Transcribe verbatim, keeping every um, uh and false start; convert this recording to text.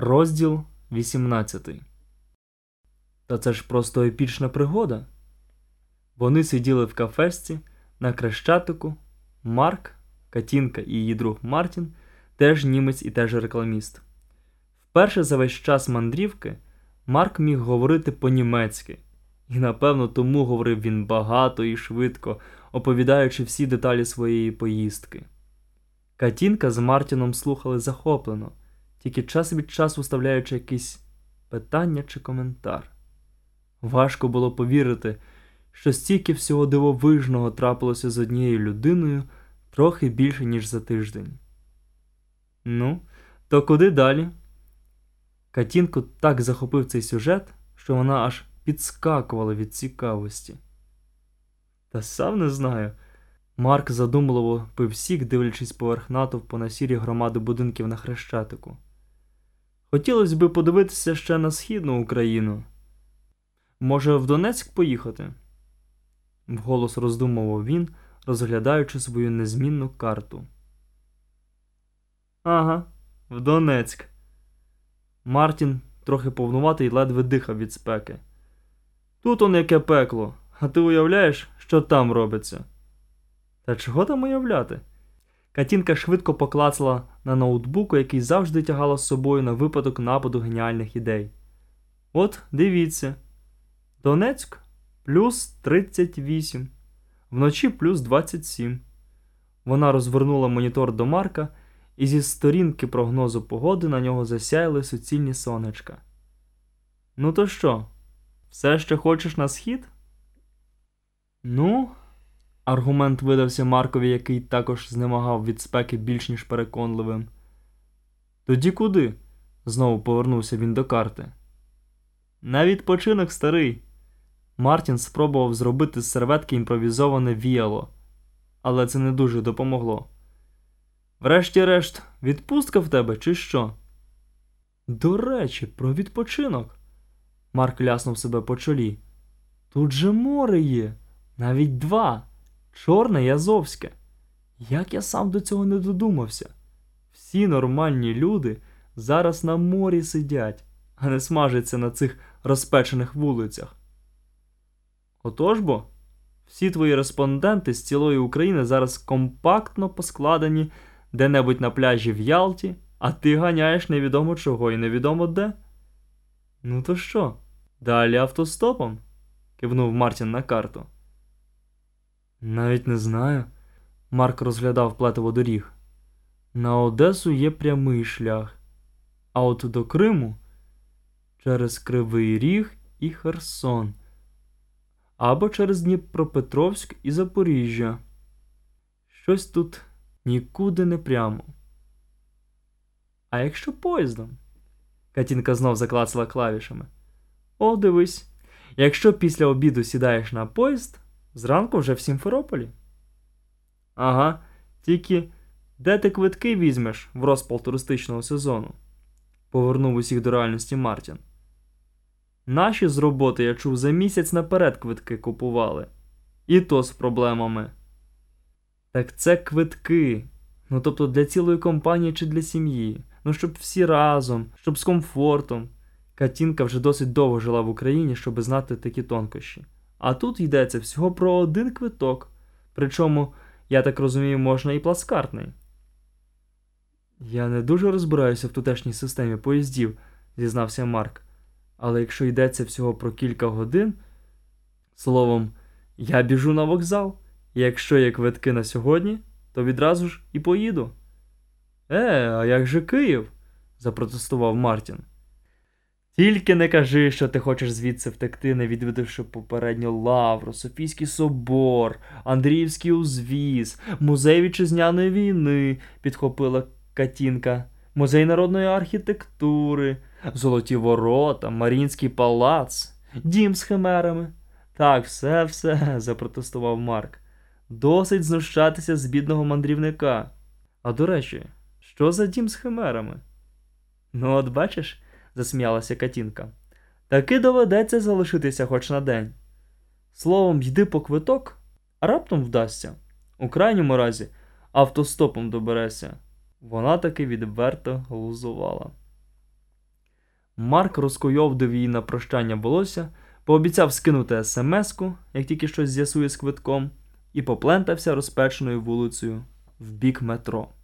Розділ вісімнадцятий. Та це ж просто епічна пригода. Вони сиділи в кафешці на Хрещатику. Марк, Катінка і її друг Мартін, теж німець і теж рекламіст. Вперше за весь час мандрівки Марк міг говорити по-німецьки. І, напевно, тому говорив він багато і швидко, оповідаючи всі деталі своєї поїздки. Катінка з Мартіном слухали захоплено, тільки час від часу вставляючи якісь питання чи коментар. Важко було повірити, що стільки всього дивовижного трапилося з однією людиною трохи більше, ніж за тиждень. Ну, то куди далі? Катінку так захопив цей сюжет, що вона аж підскакувала від цікавості. Та сам не знаю. Марк задумливо пив сік, дивлячись поверх натовпу на сірі громади будинків на Хрещатику. Хотілося б подивитися ще на східну Україну. Може, в Донецьк поїхати? Вголос роздумував він, розглядаючи свою незмінну карту. Ага, в Донецьк. Мартін, трохи повнуватий, ледве дихав від спеки. Тут он яке пекло, а ти уявляєш, що там робиться? Та чого там уявляти? Катінка швидко поклацала на ноутбуку, який завжди тягала з собою на випадок нападу геніальних ідей. От, дивіться. Донецьк плюс тридцять вісім, вночі плюс двадцять сім. Вона розвернула монітор до Марка, і зі сторінки прогнозу погоди на нього засяяли суцільні сонечка. Ну то що, все ще хочеш на схід? Ну, аргумент видався Маркові, який також знемагав від спеки більш ніж переконливим. Тоді куди? Знову повернувся він до карти. На відпочинок, старий. Мартін спробував зробити з серветки імпровізоване віяло, але це не дуже допомогло. Врешті-решт, відпустка в тебе чи що? До речі, про відпочинок. Марк ляснув себе по чолі. Тут же море є, навіть два. Чорне і Азовське. Як я сам до цього не додумався? Всі нормальні люди зараз на морі сидять, а не смажаться на цих розпечених вулицях. Отож бо, всі твої респонденти з цілої України зараз компактно поскладені де-небудь на пляжі в Ялті, а ти ганяєш невідомо чого і невідомо де. Ну то що, далі автостопом? Кивнув Мартін на карту. Навіть не знаю. Марк розглядав плетиво доріг. На Одесу є прямий шлях, а от до Криму через Кривий Ріг і Херсон. Або через Дніпропетровськ і Запоріжжя. Щось тут нікуди не прямо. А якщо поїздом? Катінка знов заклацала клавішами. О, дивись, якщо після обіду сідаєш на поїзд, зранку вже в Сімферополі. Ага, тільки де ти квитки візьмеш в розпал туристичного сезону? Повернув усіх до реальності Мартін. Наші з роботи, я чув, за місяць наперед квитки купували. І то з проблемами. Так це квитки. Ну тобто для цілої компанії чи для сім'ї. Ну щоб всі разом, щоб з комфортом. Катінка вже досить довго жила в Україні, щоб знати такі тонкощі. А тут йдеться всього про один квиток. Причому, я так розумію, можна і плацкартний. Я не дуже розбираюся в тутешній системі поїздів, зізнався Марк. Але якщо йдеться всього про кілька годин, словом, я біжу на вокзал, і якщо є квитки на сьогодні, то відразу ж і поїду. Е, а як же Київ? Запротестував Мартін. Тільки не кажи, що ти хочеш звідси втекти, не відвідавши попередньо Лавру, Софійський собор, Андріївський узвіз, музей вітчизняної війни, підхопила Катінка, музей народної архітектури, Золоті ворота, Маріїнський палац, дім з химерами. Так, все-все, запротестував Марк. Досить знущатися з бідного мандрівника. А до речі, що за дім з химерами? Ну от бачиш, засміялася Катінка. Таки доведеться залишитися хоч на день. Словом, йди по квиток, а раптом вдасться. У крайньому разі автостопом доберешся. Вона таки відверто глузувала. Марк розкойовдив її на прощання волосся, пообіцяв скинути есемеску, як тільки щось з'ясує з квитком, і поплентався розпеченою вулицею в бік метро.